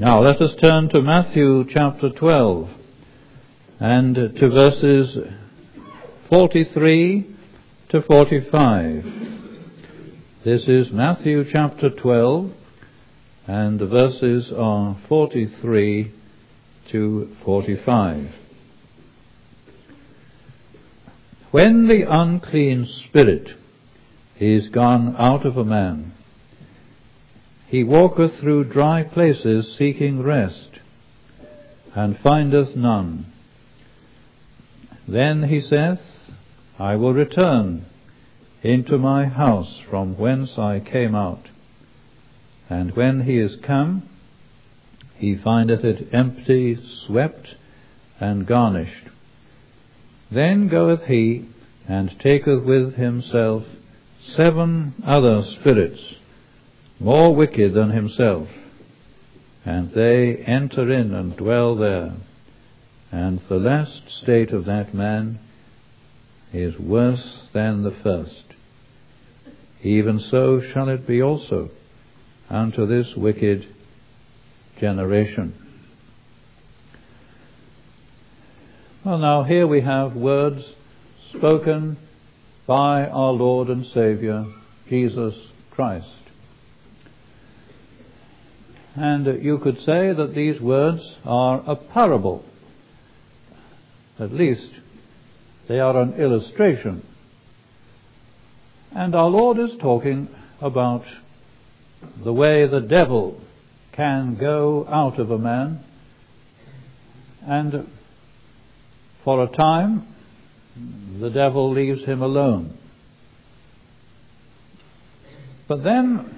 Now let us turn to Matthew chapter 12 and to verses 43 to 45. This is Matthew chapter 12 and the verses are 43 to 45. When the unclean spirit is gone out of a man, he walketh through dry places seeking rest, and findeth none. Then he saith, I will return into my house from whence I came out. And when he is come, he findeth it empty, swept, and garnished. Then goeth he, and taketh with himself 7 other spirits, more wicked than himself, and they enter in and dwell there. And the last state of that man is worse than the first. Even so shall it be also unto this wicked generation. Well, now here we have words spoken by our Lord and Saviour, Jesus Christ. And you could say that these words are a parable. At least they are an illustration. And our Lord is talking about the way the devil can go out of a man, and for a time the devil leaves him alone. But then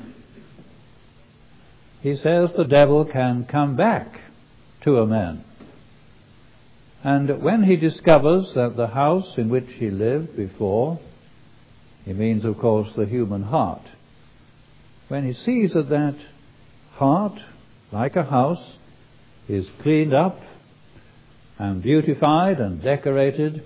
he says the devil can come back to a man. And when he discovers that the house in which he lived before, he means of course the human heart, when he sees that that heart, like a house, is cleaned up and beautified and decorated,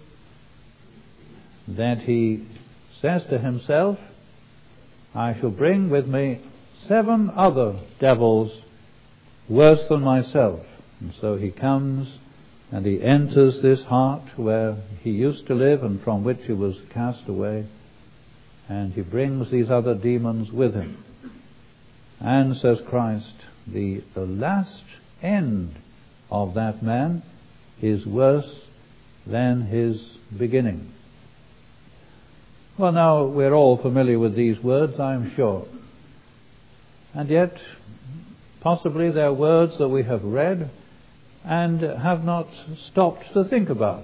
that he says to himself, I shall bring with me 7 other devils worse than myself. And so he comes and he enters this heart where he used to live and from which he was cast away, and he brings these other demons with him. And, says Christ, the last end of that man is worse than his beginning. Well, now, we're all familiar with these words, I'm sure. And yet, possibly they're words that we have read and have not stopped to think about.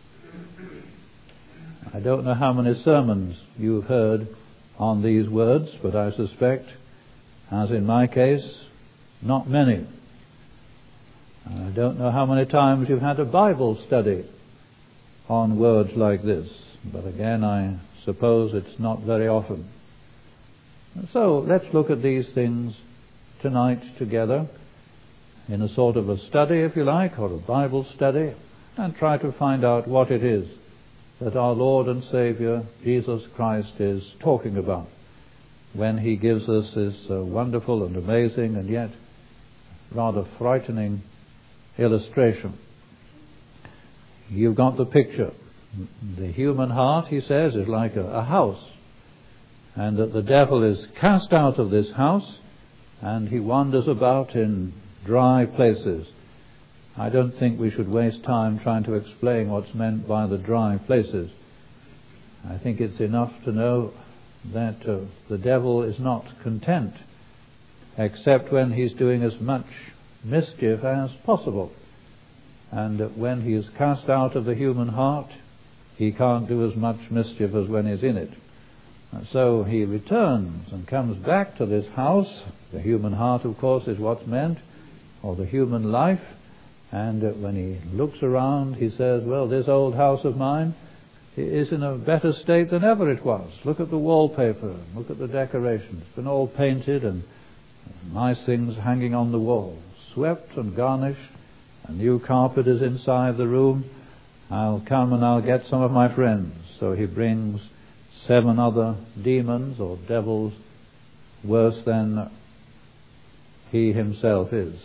I don't know how many sermons you've heard on these words, but I suspect, as in my case, not many. I don't know how many times you've had a Bible study on words like this, but again, I suppose it's not very often. So let's look at these things tonight together in a sort of a study, if you like, or a Bible study, and try to find out what it is that our Lord and Saviour Jesus Christ is talking about when he gives us this wonderful and amazing and yet rather frightening illustration. You've got the picture. The human heart, he says, is like a house, and that the devil is cast out of this house and he wanders about in dry places. I don't think we should waste time trying to explain what's meant by the dry places. I think it's enough to know that the devil is not content except when he's doing as much mischief as possible. And when he is cast out of the human heart, he can't do as much mischief as when he's in it. And so he returns and comes back to this house. The human heart, of course, is what's meant, or the human life. And when he looks around, he says, well, this old house of mine is in a better state than ever it was. Look at the wallpaper, look at the decorations. It's been all painted and nice things hanging on the wall, swept and garnished. A new carpet is inside the room. I'll come and I'll get some of my friends. So he brings 7 other demons or devils worse than he himself is.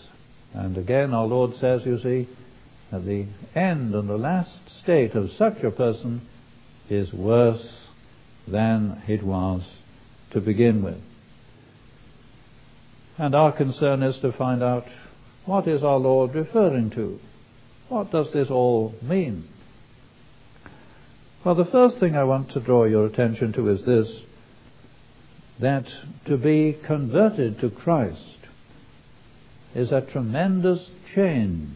And again our Lord says, you see, that the end and the last state of such a person is worse than it was to begin with. And our concern is to find out, what is our Lord referring to? What does this all mean? Well, the first thing I want to draw your attention to is this, that to be converted to Christ is a tremendous change.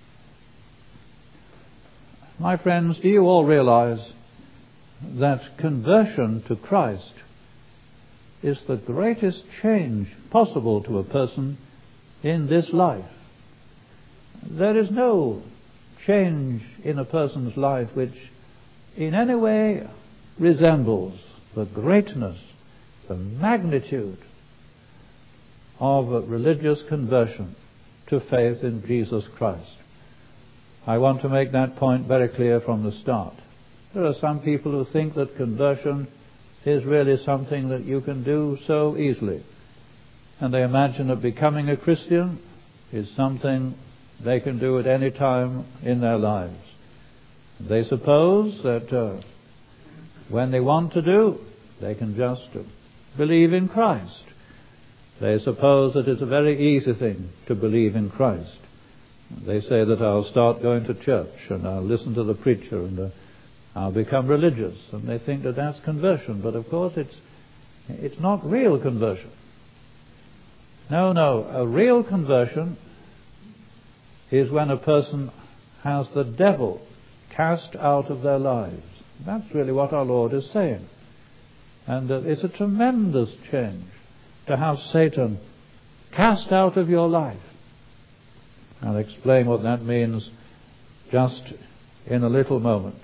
My friends, do you all realize that conversion to Christ is the greatest change possible to a person in this life? There is no change in a person's life which in any way resembles the greatness, the magnitude of a religious conversion to faith in Jesus Christ. I want to make that point very clear from the start. There are some people who think that conversion is really something that you can do so easily, and they imagine that becoming a Christian is something they can do at any time in their lives. They suppose that when they want to do, they can just believe in Christ. They suppose that it's a very easy thing to believe in Christ. They say that I'll start going to church and I'll listen to the preacher and I'll become religious, and they think that that's conversion. But of course it's not real conversion. No, a real conversion is when a person has the devil cast out of their lives. That's really what our Lord is saying. And it's a tremendous change to have Satan cast out of your life. I'll explain what that means just in a little moment.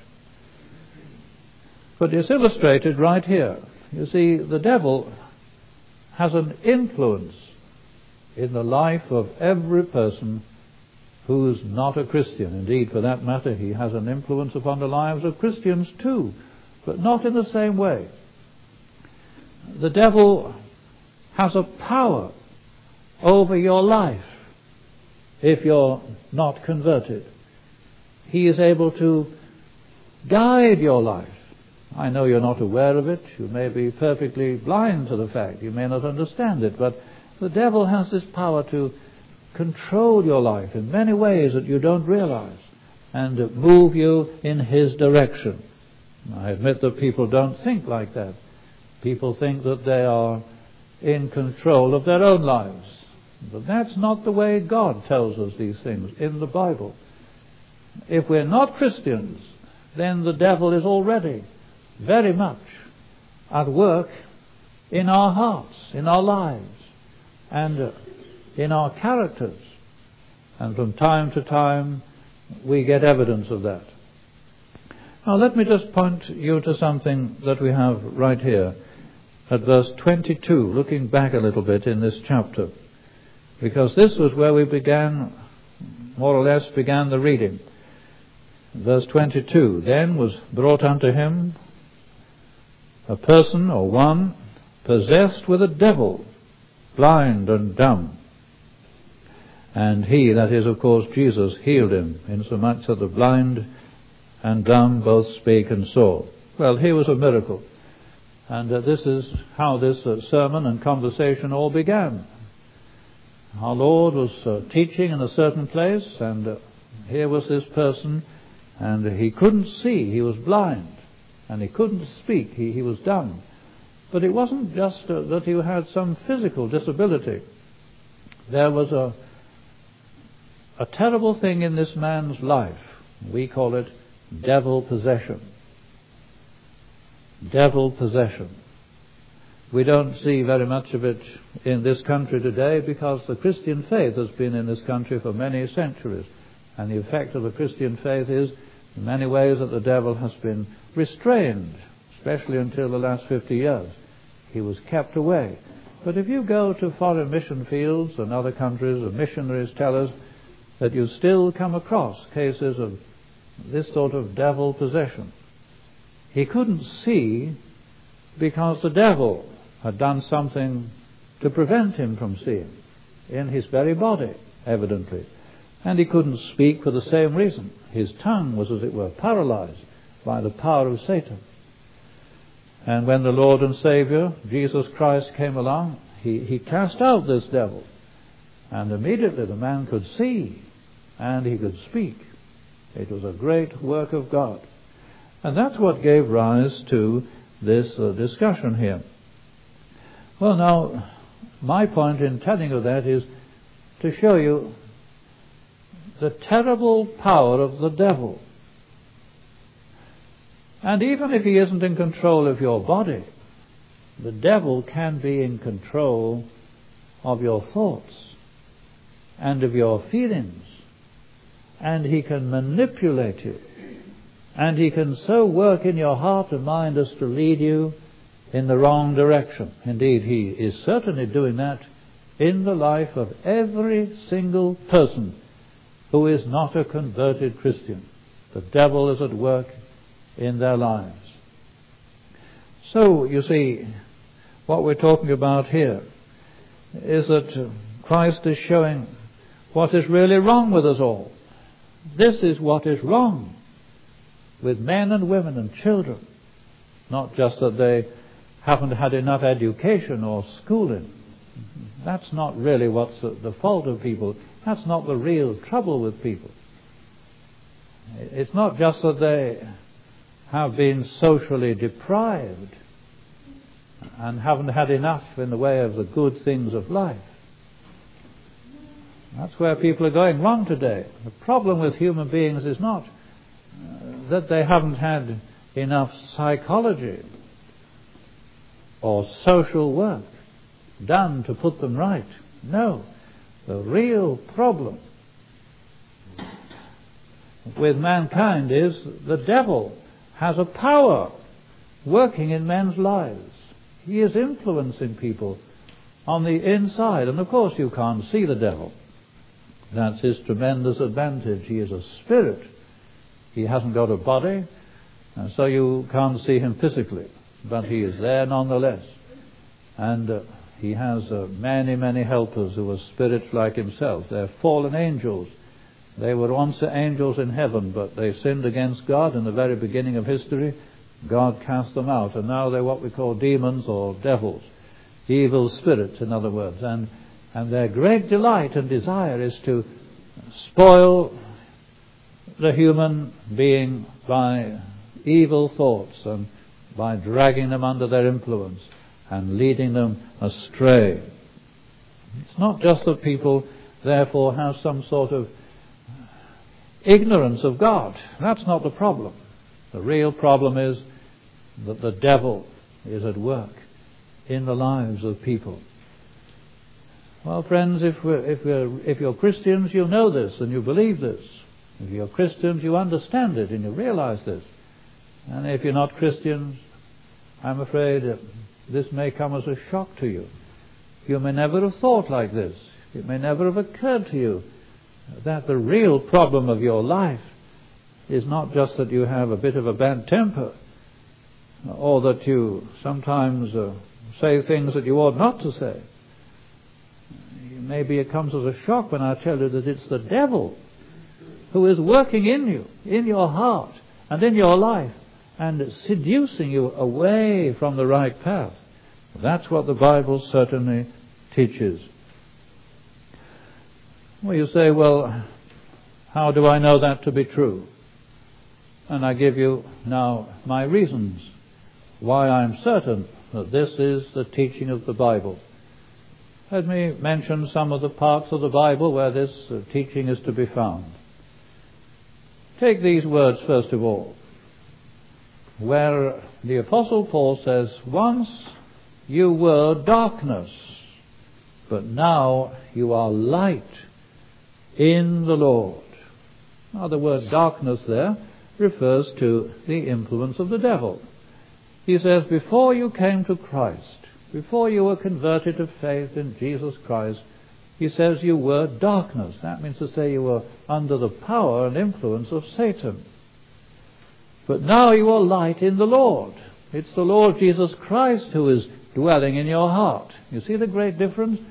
But it's illustrated right here. You see, the devil has an influence in the life of every person who's not a Christian. Indeed, for that matter, he has an influence upon the lives of Christians too, but not in the same way. The devil has a power over your life if you're not converted. He is able to guide your life. I know you're not aware of it. You may be perfectly blind to the fact. You may not understand it, but the devil has this power to control your life in many ways that you don't realize and move you in his direction. I admit that people don't think like that. People think that they are in control of their own lives. But that's not the way God tells us these things in the Bible. If we're not Christians, then the devil is already very much at work in our hearts, in our lives, and in our characters. And from time to time we get evidence of that. Now let me just point you to something that we have right here at verse 22, looking back a little bit in this chapter, because this was where we began, more or less began the reading. Verse 22, then was brought unto him a person, or one, possessed with a devil, blind and dumb. And he, that is of course Jesus, healed him, insomuch that the blind and dumb both spake and saw. Well, here was a miracle. And this is how this sermon and conversation all began. Our Lord was teaching in a certain place, and here was this person, and he couldn't see, he was blind, and he couldn't speak, he was dumb. But it wasn't just that he had some physical disability. There was a terrible thing in this man's life. We call it devil possession. Devil possession. We don't see very much of it in this country today because the Christian faith has been in this country for many centuries. And the effect of the Christian faith is, in many ways, that the devil has been restrained, especially until the last 50 years. He was kept away. But if you go to foreign mission fields and other countries, the missionaries tell us that you still come across cases of this sort of devil possession. He couldn't see because the devil had done something to prevent him from seeing in his very body. evidently. And he couldn't speak for the same reason. His tongue was, as it were, paralyzed by the power of Satan. And when the Lord and Saviour, Jesus Christ, came along, he cast out this devil. And immediately the man could see and he could speak. It was a great work of God. And that's what gave rise to this discussion here. Well, now, my point in telling you that is to show you the terrible power of the devil. And even if he isn't in control of your body, the devil can be in control of your thoughts and of your feelings. And he can manipulate you. And he can so work in your heart and mind as to lead you in the wrong direction. Indeed, he is certainly doing that in the life of every single person who is not a converted Christian. The devil is at work in their lives. So, you see, what we're talking about here is that Christ is showing what is really wrong with us all. This is what is wrong with men and women and children. Not just that they haven't had enough education or schooling. That's not really what's the fault of people. That's not the real trouble with people. It's not just that they have been socially deprived and haven't had enough in the way of the good things of life. That's where people are going wrong today. The problem with human beings is not that they haven't had enough psychology or social work done to put them right. No. The real problem with mankind is the devil has a power working in men's lives. He is influencing people on the inside. And of course you can't see the devil. That's his tremendous advantage. He is a spirit. He hasn't got a body, and so you can't see him physically. But he is there nonetheless. And he has many, many helpers who are spirits like himself. They're fallen angels. They were once angels in heaven, but they sinned against God in the very beginning of history. God cast them out, and now they're what we call demons or devils. Evil spirits, in other words. And their great delight and desire is to spoil the human being by evil thoughts and by dragging them under their influence and leading them astray. It's not just that people therefore have some sort of ignorance of God. That's not the problem. The real problem is that the devil is at work in the lives of people. Well, friends, if you're Christians, you know this and you believe this. If you're Christians, you understand it and you realize this. And if you're not Christians, I'm afraid this may come as a shock to you. You may never have thought like this. It may never have occurred to you that the real problem of your life is not just that you have a bit of a bad temper or that you sometimes say things that you ought not to say. Maybe it comes as a shock when I tell you that it's the devil who is working in you, in your heart and in your life, and seducing you away from the right path. That's what the Bible certainly teaches. Well, you say, well, how do I know that to be true? And I give you now my reasons why I'm certain that this is the teaching of the Bible. Let me mention some of the parts of the Bible where this teaching is to be found. Take these words first of all, where the Apostle Paul says, once you were darkness, but now you are light in the Lord. Now the word darkness there refers to the influence of the devil. He says, before you came to Christ, before you were converted to faith in Jesus Christ, he says you were darkness. That means to say you were under the power and influence of Satan. But now you are light in the Lord. It's the Lord Jesus Christ who is dwelling in your heart. You see the great difference?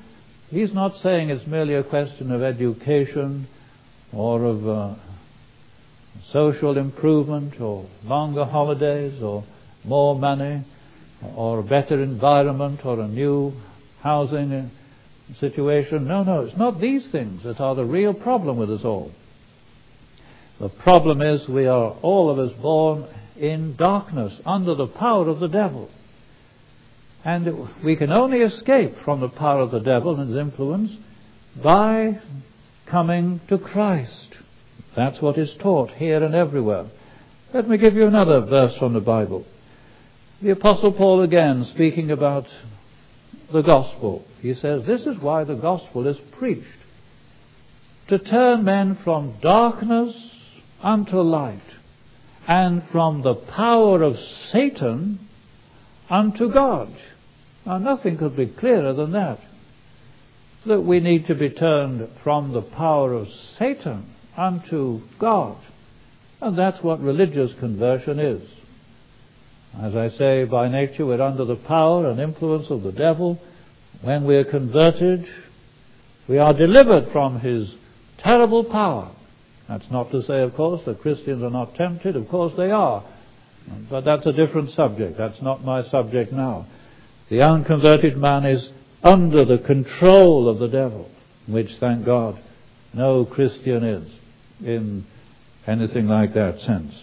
He's not saying it's merely a question of education or of social improvement or longer holidays or more money or a better environment or a new housing situation. No, it's not these things that are the real problem with us all. The problem is we are all of us born in darkness under the power of the devil. And we can only escape from the power of the devil and his influence by coming to Christ. That's what is taught here and everywhere. Let me give you another verse from the Bible. The Apostle Paul again, speaking about the gospel. He says, this is why the gospel is preached, to turn men from darkness unto light, and from the power of Satan unto God. Now, nothing could be clearer than that. That we need to be turned from the power of Satan unto God. And that's what religious conversion is. As I say, by nature we're under the power and influence of the devil. When we're converted, we are delivered from his terrible power. That's not to say, of course, that Christians are not tempted. Of course they are. But that's a different subject. That's not my subject now. The unconverted man is under the control of the devil, which, thank God, no Christian is in anything like that sense.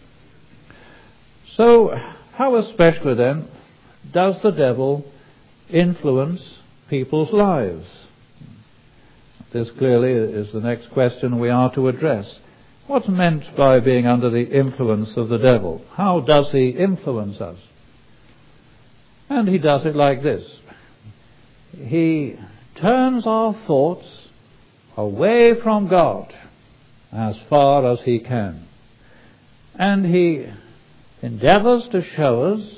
So, how especially then does the devil influence people's lives? This clearly is the next question we are to address. What's meant by being under the influence of the devil? How does he influence us? And he does it like this. He turns our thoughts away from God as far as he can. And he endeavors to show us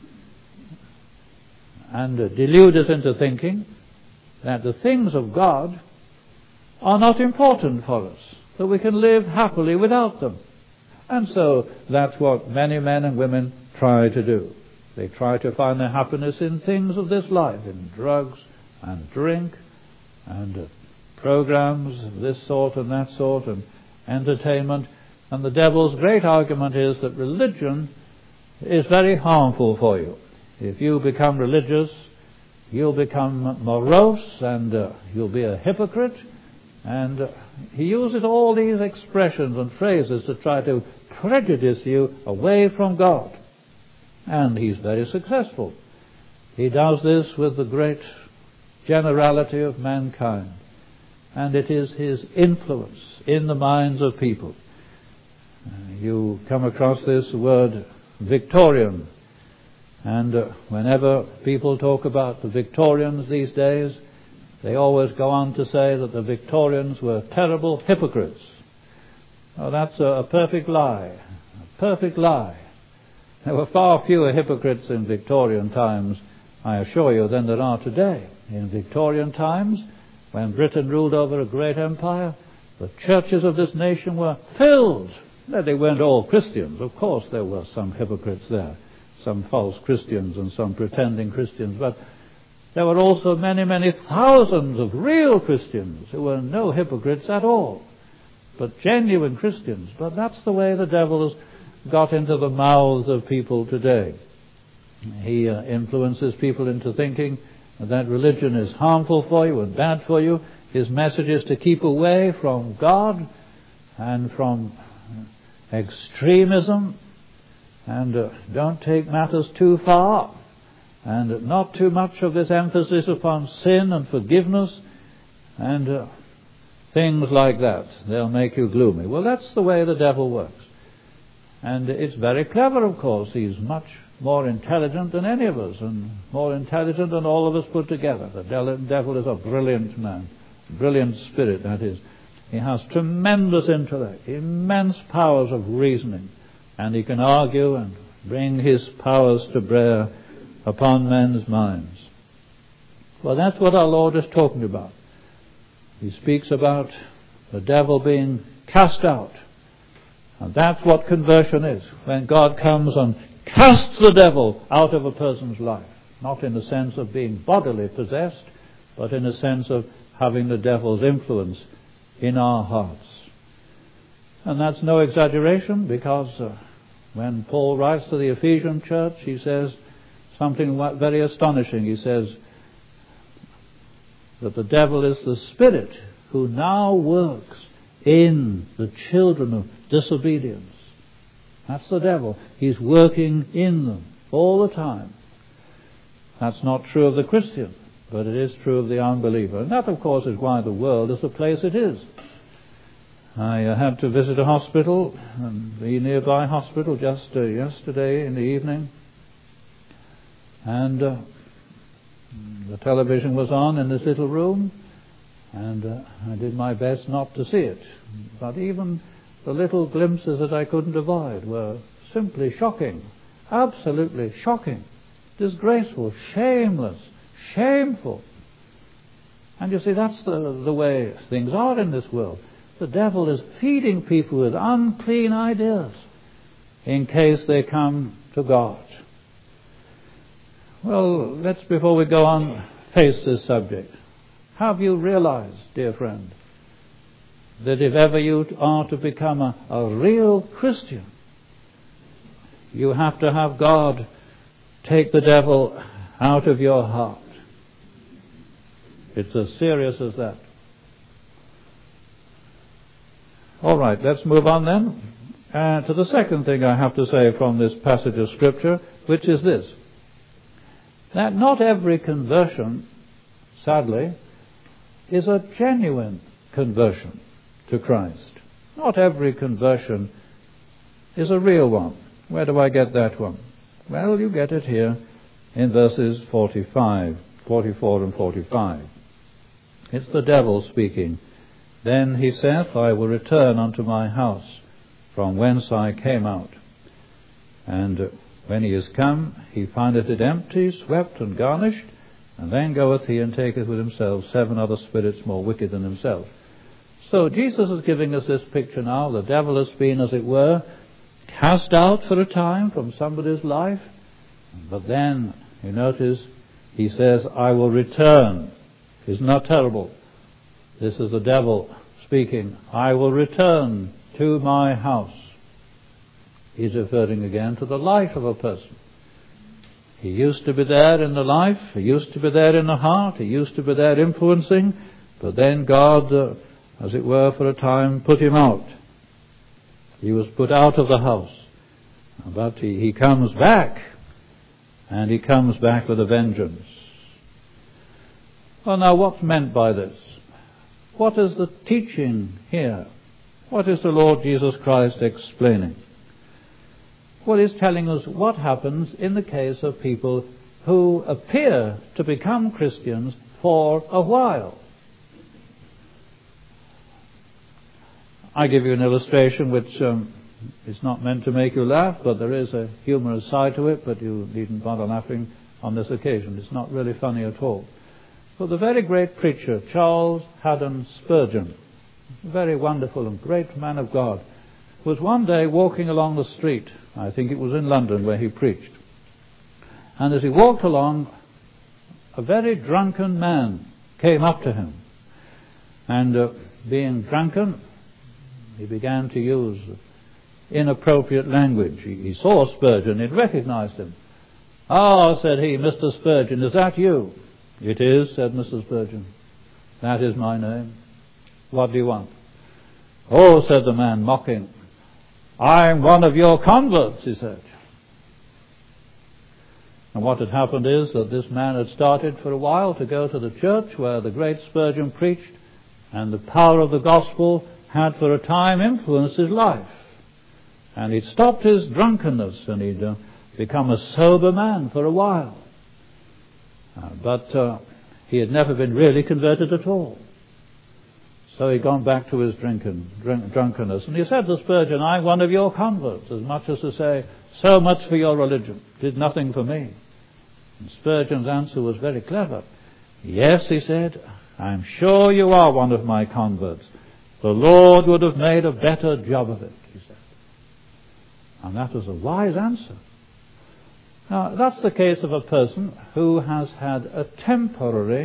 and delude us into thinking that the things of God are not important for us, that we can live happily without them. And so that's what many men and women try to do. They try to find their happiness in things of this life, in drugs and drink and programs of this sort and that sort and entertainment. And the devil's great argument is that religion is very harmful for you. If you become religious, you'll become morose and you'll be a hypocrite. And he uses all these expressions and phrases to try to prejudice you away from God. And he's very successful. He does this with the great generality of mankind. And it is his influence in the minds of people. You come across this word Victorian. And whenever people talk about the Victorians these days, they always go on to say that the Victorians were terrible hypocrites. Oh, that's a perfect lie. A perfect lie. There were far fewer hypocrites in Victorian times, I assure you, than there are today. In Victorian times, when Britain ruled over a great empire, the churches of this nation were filled. They weren't all Christians. Of course there were some hypocrites there, some false Christians and some pretending Christians, but there were also many, many thousands of real Christians who were no hypocrites at all, but genuine Christians. But that's the way the devil has got into the mouths of people today. He influences people into thinking that religion is harmful for you and bad for you. His message is to keep away from God and from extremism, and don't take matters too far, and not too much of this emphasis upon sin and forgiveness and things like that. They'll make you gloomy. Well, that's the way the devil works. And it's very clever, of course. He's much more intelligent than any of us, and more intelligent than all of us put together. The devil is a brilliant man, brilliant spirit, that is. He has tremendous intellect, immense powers of reasoning, and he can argue and bring his powers to bear upon men's minds. Well, that's what our Lord is talking about. He speaks about the devil being cast out. And that's what conversion is, when God comes and casts the devil out of a person's life. Not in the sense of being bodily possessed, but in a sense of having the devil's influence in our hearts. And that's no exaggeration, because when Paul writes to the Ephesian church, he says something very astonishing. He says that the devil is the spirit who now works in the children of disobedience. That's the devil. He's working in them all the time. That's not true of the Christian, but it is true of the unbeliever. And that, of course, is why the world is the place it is. I had to visit a hospital, the nearby hospital, just yesterday in the evening. And the television was on in this little room, and I did my best not to see it. But even the little glimpses that I couldn't avoid were simply shocking, absolutely shocking, disgraceful, shameless, shameful. And you see, that's the way things are in this world. The devil is feeding people with unclean ideas in case they come to God. Well, let's, before we go on, face this subject. Have you realized, dear friend, that if ever you are to become a real Christian, you have to have God take the devil out of your heart? It's as serious as that. All right, let's move on then to the second thing I have to say from this passage of Scripture, which is this: that not every conversion, sadly, is a genuine conversion to Christ. Not every conversion is a real one. Where do I get that one? Well, you get it here in verses 44 and 45. It's the devil speaking. Then he saith, I will return unto my house, from whence I came out. And when he is come, he findeth it empty, swept, and garnished. And then goeth he and taketh with himself 7 other spirits more wicked than himself. So Jesus is giving us this picture now. The devil has been, as it were, cast out for a time from somebody's life. But then, you notice, he says, I will return. Isn't that terrible? This is the devil speaking. I will return to my house. He's referring again to the life of a person. He used to be there in the life. He used to be there in the heart. He used to be there influencing. But then God, as it were, for a time, put him out. He was put out of the house. But he comes back. And he comes back with a vengeance. Well, now, what's meant by this? What is the teaching here? What is the Lord Jesus Christ explaining? Well, he's telling us what happens in the case of people who appear to become Christians for a while. I give you an illustration which is not meant to make you laugh, but there is a humorous side to it, but you needn't bother laughing on this occasion. It's not really funny at all. But the very great preacher, Charles Haddon Spurgeon, a very wonderful and great man of God, was one day walking along the street. I think it was in London where he preached. And as he walked along, a very drunken man came up to him. And being drunken, he began to use inappropriate language. He saw Spurgeon, he recognized him. "Ah," said he, "Mr. Spurgeon, is that you?" "It is," said Mr. Spurgeon. "That is my name. What do you want?" "Oh," said the man, mocking, "I'm one of your converts," he said. And what had happened is that this man had started for a while to go to the church where the great Spurgeon preached, and the power of the gospel had for a time influenced his life. And he'd stopped his drunkenness, and he'd become a sober man for a while. But he had never been really converted at all. So he'd gone back to his drunkenness. And he said to Spurgeon, "I'm one of your converts," as much as to say, "So much for your religion. Did nothing for me." And Spurgeon's answer was very clever. "Yes," he said, "I'm sure you are one of my converts. The Lord would have made a better job of it," he said. And that was a wise answer. Now, that's the case of a person who has had a temporary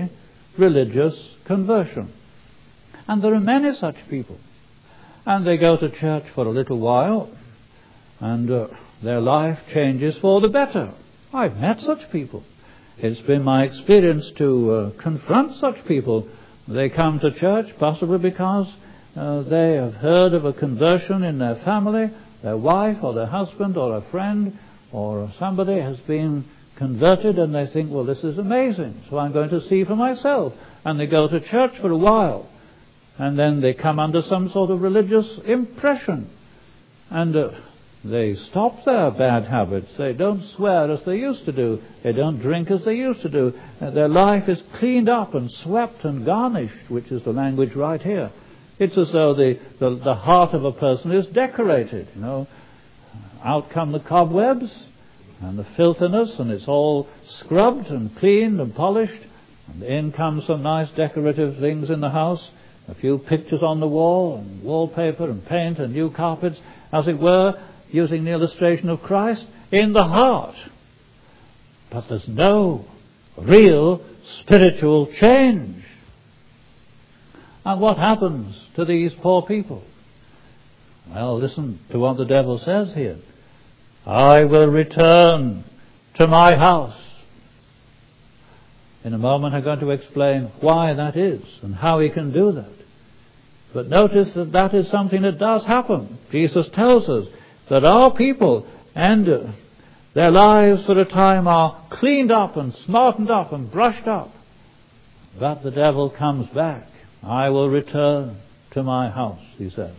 religious conversion. And there are many such people. And they go to church for a little while, and their life changes for the better. I've met such people. It's been my experience to confront such people. They come to church possibly because they have heard of a conversion in their family. Their wife or their husband or a friend or somebody has been converted, and they think, well, this is amazing, so I'm going to see for myself. And they go to church for a while, and then they come under some sort of religious impression, and they stop their bad habits. They don't swear as they used to do. They don't drink as they used to do. Their life is cleaned up and swept and garnished, which is the language right here. It's as though the heart of a person is decorated, you know. Out come the cobwebs and the filthiness, and it's all scrubbed and cleaned and polished. And in come some nice decorative things in the house, a few pictures on the wall, and wallpaper and paint and new carpets, as it were, using the illustration of Christ, in the heart. But there's no real spiritual change. And what happens to these poor people? Well, listen to what the devil says here. I will return to my house. In a moment I'm going to explain why that is and how he can do that. But notice that that is something that does happen. Jesus tells us that our people and their lives for a time are cleaned up and smartened up and brushed up. But the devil comes back. I will return to my house, he says.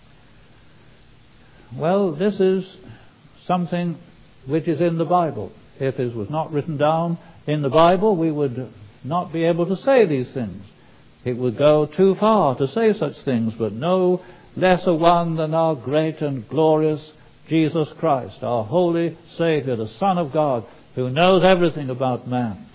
Well, this is something which is in the Bible. If it was not written down in the Bible, we would not be able to say these things. It would go too far to say such things, but no less a one than our great and glorious Jesus Christ, our holy Saviour, the Son of God, who knows everything about man,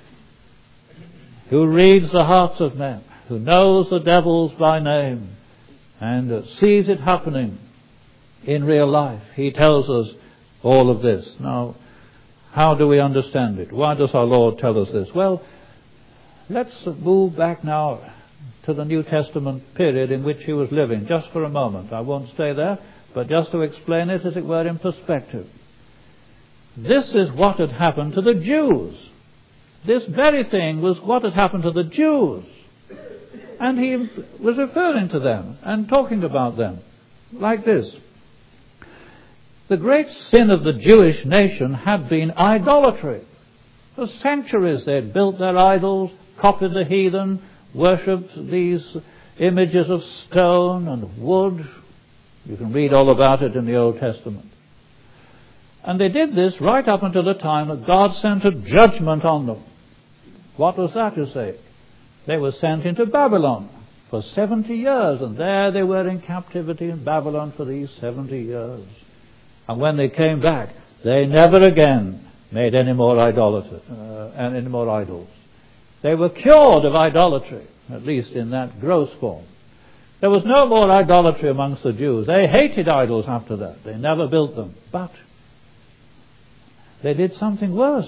who reads the hearts of men, who knows the devils by name, and sees it happening in real life. He tells us all of this. Now, how do we understand it? Why does our Lord tell us this? Well, let's move back now to the New Testament period in which he was living, just for a moment. I won't stay there, but just to explain it, as it were, in perspective. This is what had happened to the Jews. This very thing was what had happened to the Jews. And he was referring to them and talking about them like this. The great sin of the Jewish nation had been idolatry. For centuries they had built their idols, copied the heathen, worshipped these images of stone and wood. You can read all about it in the Old Testament. And they did this right up until the time that God sent a judgment on them. What was that, you say? They were sent into Babylon for 70 years, and there they were in captivity in Babylon for these 70 years. And when they came back, they never again made any more idols. They were cured of idolatry, at least in that gross form. There was no more idolatry amongst the Jews. They hated idols after that. They never built them. But they did something worse.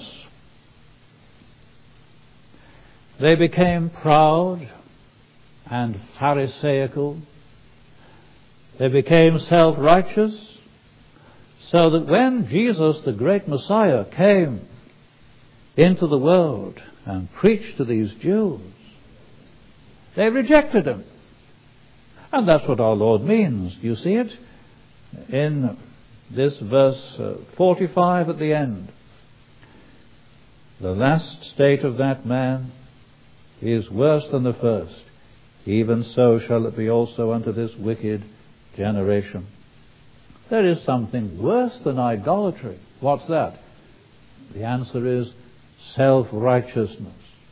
They became proud and pharisaical. They became self-righteous, so that when Jesus, the great Messiah, came into the world and preached to these Jews, they rejected him. And that's what our Lord means. You see it in this verse 45 at the end. The last state of that man is worse than the first. Even so shall it be also unto this wicked generation. There is something worse than idolatry. What's that? The answer is self-righteousness.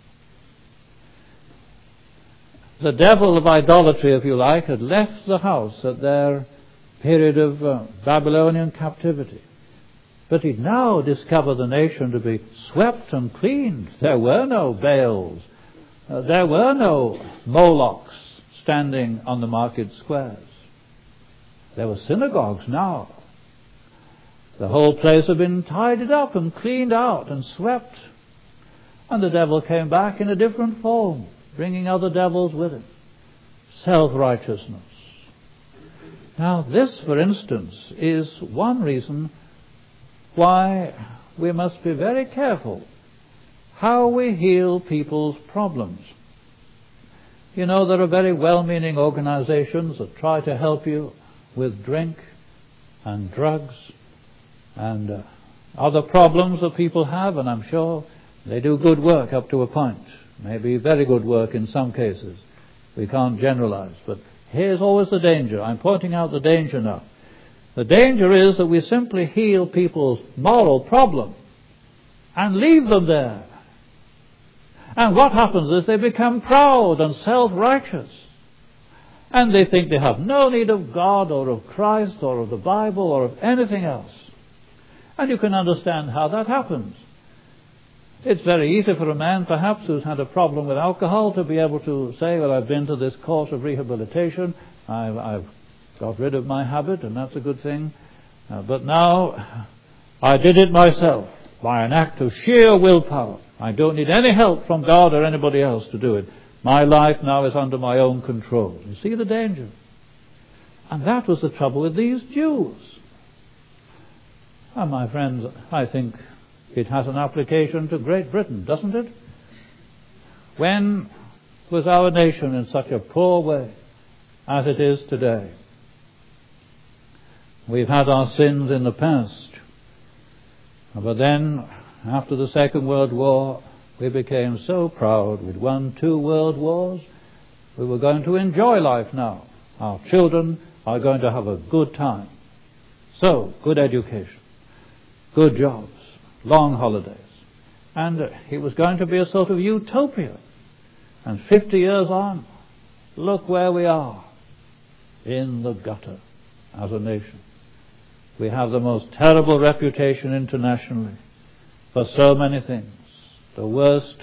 The devil of idolatry, if you like, had left the house at their period of Babylonian captivity. But he'd now discovered the nation to be swept and cleaned. There were no Baals. There were no Molochs standing on the market squares. There were synagogues now. The whole place had been tidied up and cleaned out and swept. And the devil came back in a different form. bringing other devils with it. Self-righteousness. Now this, for instance, is one reason why we must be very careful how we heal people's problems. You know, there are very well-meaning organizations that try to help you with drink and drugs and other problems that people have, and I'm sure they do good work up to a point, maybe very good work in some cases. We can't generalize, but here's always the danger. I'm pointing out the danger now. The danger is that we simply heal people's moral problem and leave them there. And what happens is they become proud and self-righteous. And they think they have no need of God or of Christ or of the Bible or of anything else. And you can understand how that happens. It's very easy for a man, perhaps, who's had a problem with alcohol to be able to say, well, I've been to this course of rehabilitation, I've got rid of my habit, and that's a good thing. But now, I did it myself, by an act of sheer willpower. I don't need any help from God or anybody else to do it. My life now is under my own control. You see the danger? And that was the trouble with these Jews. And my friends, I think it has an application to Great Britain, doesn't it? When was our nation in such a poor way as it is today? We've had our sins in the past. But then, after the Second World War, we became so proud. We'd won 2 world wars. We were going to enjoy life now. Our children are going to have a good time. So, good education, good jobs, long holidays. And it was going to be a sort of utopia. And 50 years on, look where we are, in the gutter as a nation. We have the most terrible reputation internationally for so many things. The worst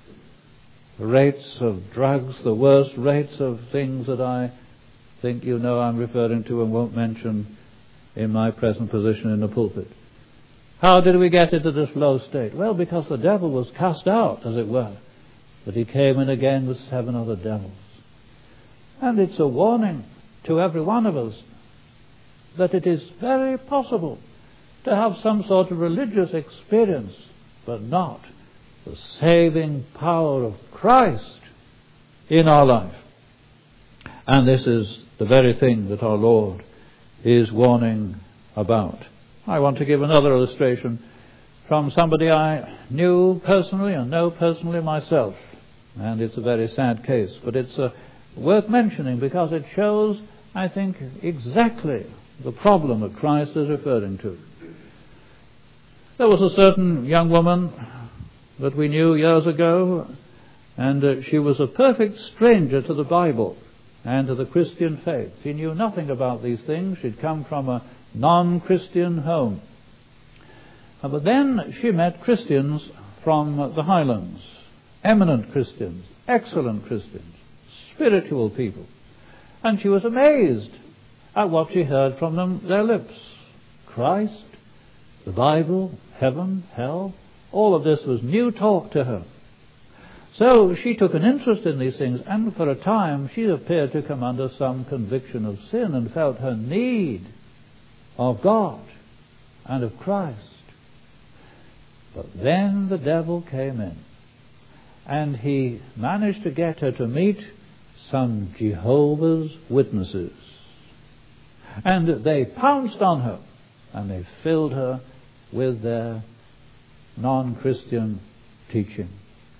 rates of drugs, the worst rates of things that I think you know I'm referring to and won't mention in my present position in the pulpit. How did we get into this low state? Well, because the devil was cast out, as it were. But he came in again with 7 other devils. And it's a warning to every one of us that it is very possible to have some sort of religious experience, but not the saving power of Christ in our life. And this is the very thing that our Lord is warning about. I want to give another illustration from somebody I knew personally and know personally myself. And it's a very sad case, but it's worth mentioning because it shows, I think, exactly the problem that Christ is referring to. There was a certain young woman that we knew years ago, and she was a perfect stranger to the Bible and to the Christian faith. She knew nothing about these things. She'd come from a non-Christian home. But then she met Christians from the Highlands, eminent Christians, excellent Christians, spiritual people. And she was amazed at what she heard from them, their lips. Christ, the Bible, heaven, hell, all of this was new talk to her. So she took an interest in these things, and for a time she appeared to come under some conviction of sin and felt her need of God and of Christ. But then the devil came in, and he managed to get her to meet some Jehovah's Witnesses. And they pounced on her, and they filled her with their non-Christian teaching.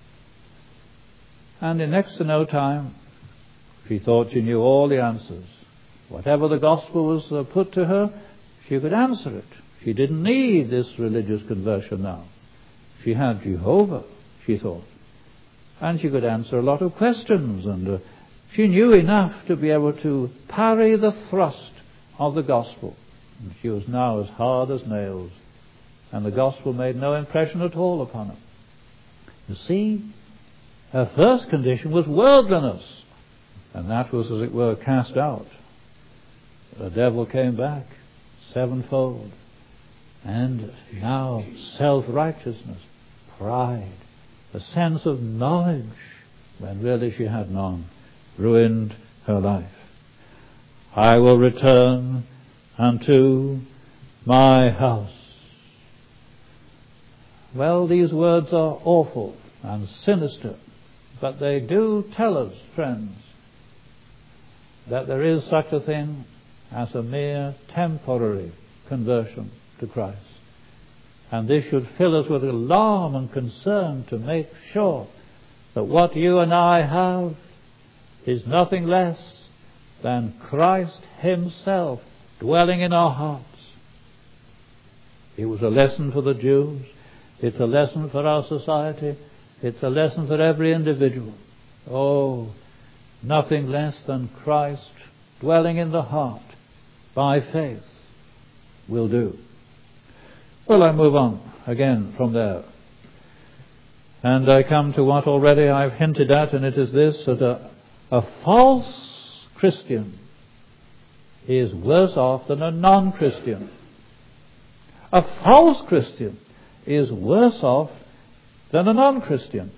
And in next to no time, she thought she knew all the answers. Whatever the gospel was put to her, she could answer it. She didn't need this religious conversion now. She had Jehovah, she thought. And she could answer a lot of questions, and she knew enough to be able to parry the thrust of the gospel. And she was now as hard as nails, and the gospel made no impression at all upon her. You see, her first condition was worldliness, and that was, as it were, cast out. The devil came back sevenfold, and now self-righteousness, pride, a sense of knowledge when really she had none, ruined her life. I will return unto my house. Well, these words are awful and sinister, but they do tell us, friends, that there is such a thing as a mere temporary conversion to Christ. And this should fill us with alarm and concern to make sure that what you and I have is nothing less than Christ Himself dwelling in our hearts. It was a lesson for the Jews. It's a lesson for our society. It's a lesson for every individual. Oh, nothing less than Christ dwelling in the heart by faith will do. Well, I move on again from there. And I come to what already I've hinted at, and it is this, that a false Christian is worse off than a non-Christian. A false Christian is worse off than a non-Christian.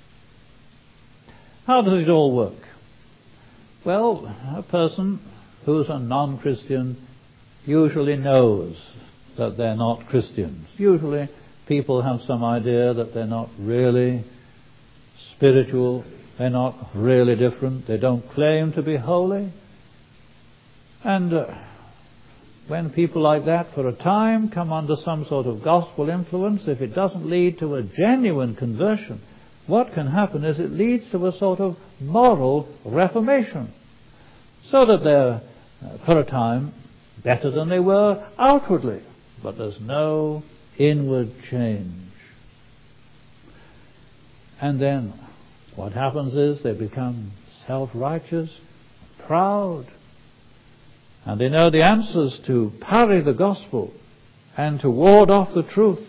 How does it all work? Well, a person who's a non-Christian usually knows that they're not Christians. Usually people have some idea that they're not really spiritual, they're not really different, they don't claim to be holy. And when people like that for a time come under some sort of gospel influence, if it doesn't lead to a genuine conversion, what can happen is it leads to a sort of moral reformation, so that they're for a time better than they were outwardly, but there's no inward change. And then what happens is they become self-righteous, proud, and they know the answers to parry the gospel and to ward off the truth.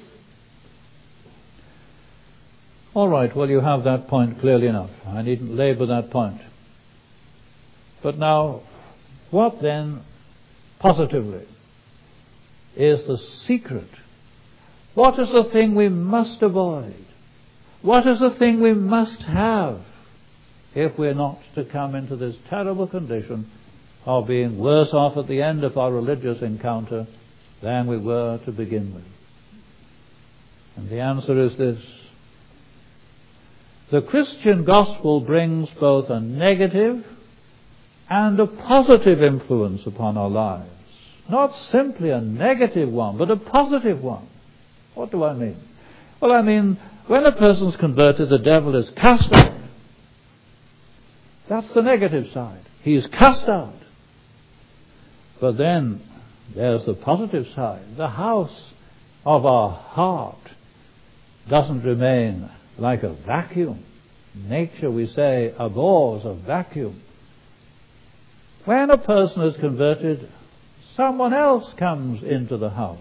All right, well, you have that point clearly enough. I needn't labour that point. But now, what then, positively, is the secret? What is the thing we must avoid? What is the thing we must have if we're not to come into this terrible condition of being worse off at the end of our religious encounter than we were to begin with? And the answer is this. The Christian gospel brings both a negative and a positive influence upon our lives. Not simply a negative one, but a positive one. What do I mean? Well, I mean, when a person's converted, the devil is cast out. That's the negative side. He's cast out. But then there's the positive side. The house of our heart doesn't remain like a vacuum. Nature, we say, abhors a vacuum. When a person is converted, someone else comes into the house.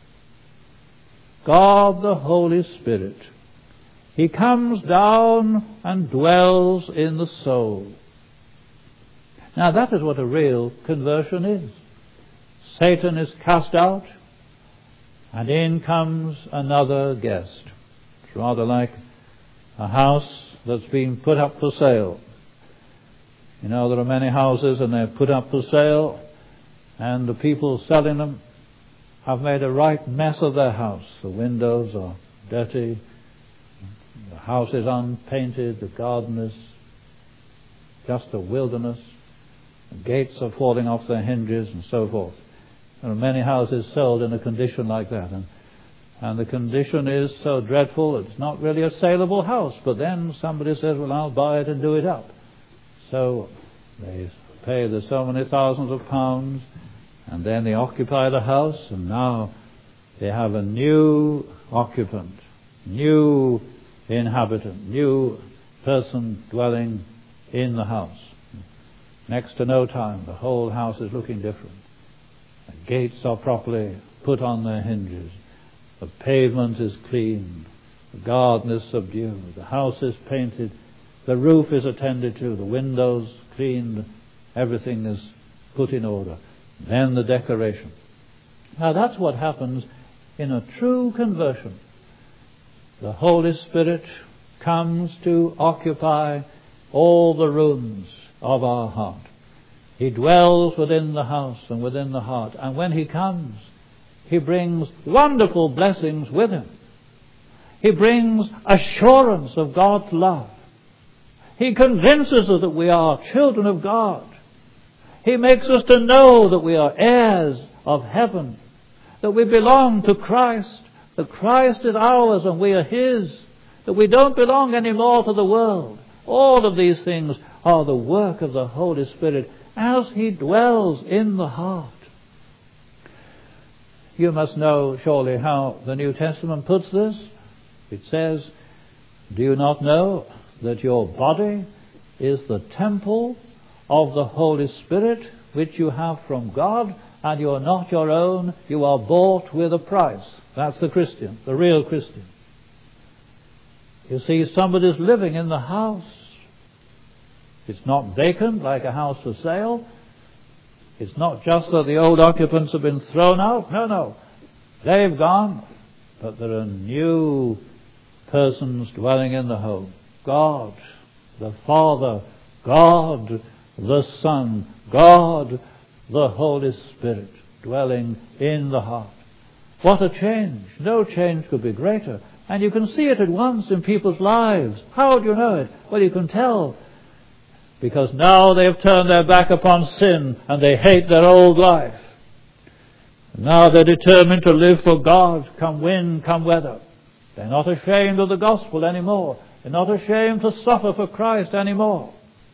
God the Holy Spirit. He comes down and dwells in the soul. Now that is what a real conversion is. Satan is cast out, and in comes another guest. It's rather like a house that's been put up for sale. You know, there are many houses and they're put up for sale, and the people selling them have made a right mess of their house. The windows are dirty, the house is unpainted, the garden is just a wilderness, the gates are falling off their hinges and so forth. There are many houses sold in a condition like that, and the condition is so dreadful it's not really a saleable house. But then somebody says, well, I'll buy it and do it up. So they pay the so many thousands of pounds, and then they occupy the house, and now they have a new occupant, new inhabitant, new person dwelling in the house. Next to no time, the whole house is looking different. The gates are properly put on their hinges. The pavement is clean. The garden is subdued. The house is painted. The roof is attended to. The windows cleaned. Everything is put in order. Then the decoration. Now that's what happens in a true conversion. The Holy Spirit comes to occupy all the rooms of our heart. He dwells within the house and within the heart. And when He comes, He brings wonderful blessings with Him. He brings assurance of God's love. He convinces us that we are children of God. He makes us to know that we are heirs of heaven, that we belong to Christ, that Christ is ours and we are His, that we don't belong anymore to the world. All of these things are the work of the Holy Spirit as He dwells in the heart. You must know surely how the New Testament puts this. It says, "Do you not know that your body is the temple of the Holy Spirit, which you have from God, and you are not your own, you are bought with a price." That's the Christian, the real Christian. You see, somebody's living in the house. It's not vacant like a house for sale. It's not just that the old occupants have been thrown out. No. They've gone. But there are new persons dwelling in the home. God, the Father, God, the Son, God, the Holy Spirit, dwelling in the heart. What a change. No change could be greater. And you can see it at once in people's lives. How do you know it? Well, you can tell. Because now they have turned their back upon sin and they hate their old life. Now they're determined to live for God, come wind, come weather. They're not ashamed of the gospel anymore. They're not ashamed to suffer for Christ anymore.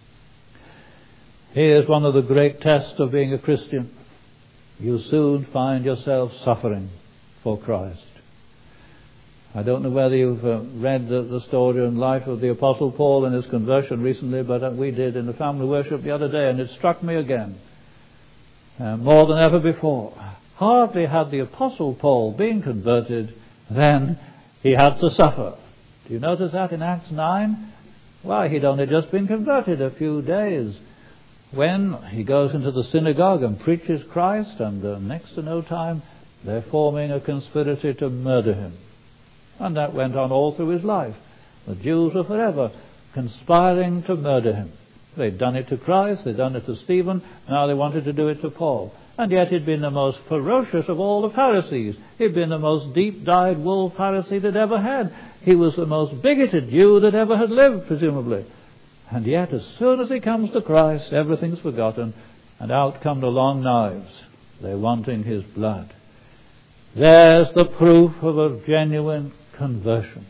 Here's one of the great tests of being a Christian. You soon find yourself suffering for Christ. I don't know whether you've read the story and life of the Apostle Paul and his conversion recently, but we did in the family worship the other day, and it struck me again, more than ever before. Hardly had the Apostle Paul been converted, then he had to suffer. Do you notice that in Acts 9? Why, he'd only just been converted a few days when he goes into the synagogue and preaches Christ, and next to no time they're forming a conspiracy to murder him. And that went on all through his life. The Jews were forever conspiring to murder him. They'd done it to Christ, they'd done it to Stephen, now they wanted to do it to Paul. And yet he'd been the most ferocious of all the Pharisees. He'd been the most deep-dyed wolf Pharisee that ever had. He was the most bigoted Jew that ever had lived, presumably. And yet as soon as he comes to Christ, everything's forgotten, and out come the long knives. They're wanting his blood. There's the proof of a genuine conversion.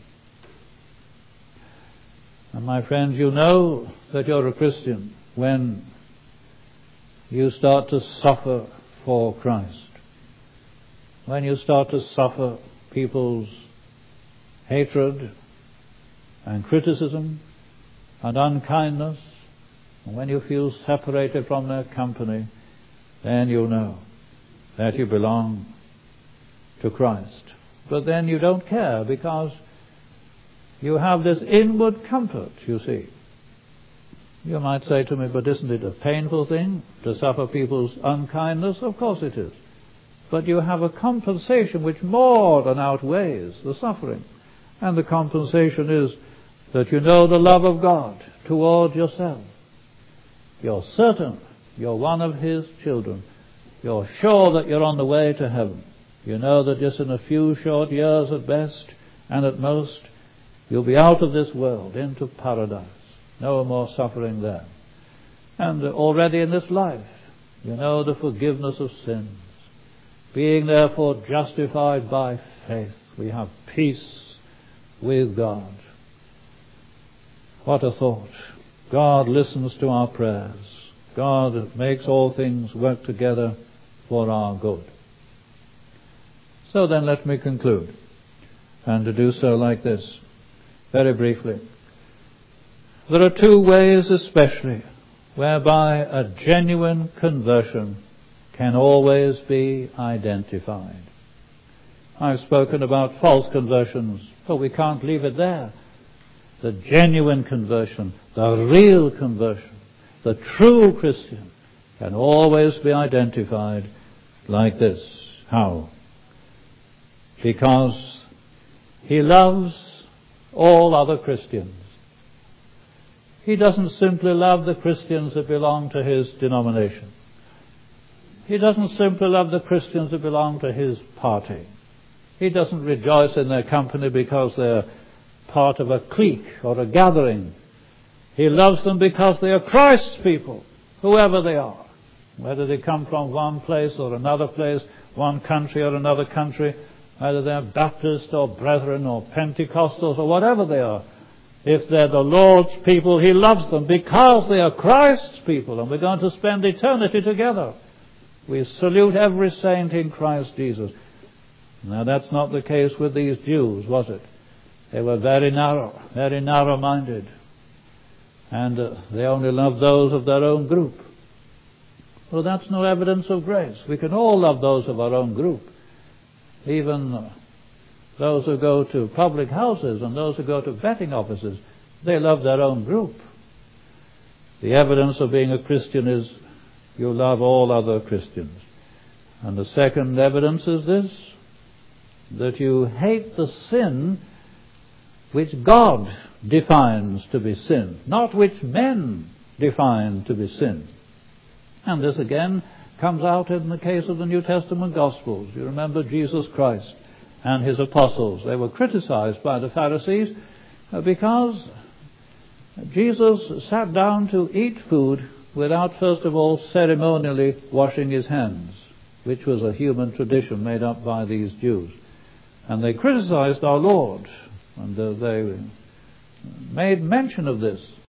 And my friends, you know that you're a Christian when you start to suffer for Christ. When you start to suffer people's hatred and criticism and unkindness, and when you feel separated from their company, then you know that you belong to Christ. But then you don't care because you have this inward comfort, you see. You might say to me, but isn't it a painful thing to suffer people's unkindness? Of course it is. But you have a compensation which more than outweighs the suffering. And the compensation is that you know the love of God toward yourself. You're certain you're one of His children. You're sure that you're on the way to heaven. You know that just in a few short years at best, and at most, you'll be out of this world into paradise. No more suffering there. And already in this life, you know the forgiveness of sins. Being therefore justified by faith, we have peace with God. What a thought. God listens to our prayers. God makes all things work together for our good. So then let me conclude, and to do so like this, very briefly. There are two ways especially whereby a genuine conversion can always be identified. I've spoken about false conversions, but we can't leave it there. The genuine conversion, the real conversion, the true Christian can always be identified like this. How? Because he loves all other Christians. He doesn't simply love the Christians that belong to his denomination. He doesn't simply love the Christians that belong to his party. He doesn't rejoice in their company because they're part of a clique or a gathering. He loves them because they are Christ's people, whoever they are. Whether they come from one place or another place, one country or another country, whether they're Baptist or Brethren or Pentecostals or whatever they are. If they're the Lord's people, he loves them because they are Christ's people, and we're going to spend eternity together. We salute every saint in Christ Jesus. Now that's not the case with these Jews, was it? They were very narrow-minded. And they only loved those of their own group. Well, that's no evidence of grace. We can all love those of our own group. Even those who go to public houses and those who go to betting offices, they love their own group. The evidence of being a Christian is you love all other Christians. And the second evidence is this, that you hate the sin which God defines to be sin, not which men define to be sin. And this again comes out in the case of the New Testament Gospels. You remember Jesus Christ and his apostles. They were criticized by the Pharisees because Jesus sat down to eat food without first of all ceremonially washing his hands, which was a human tradition made up by these Jews. And they criticized our Lord, and they made mention of this.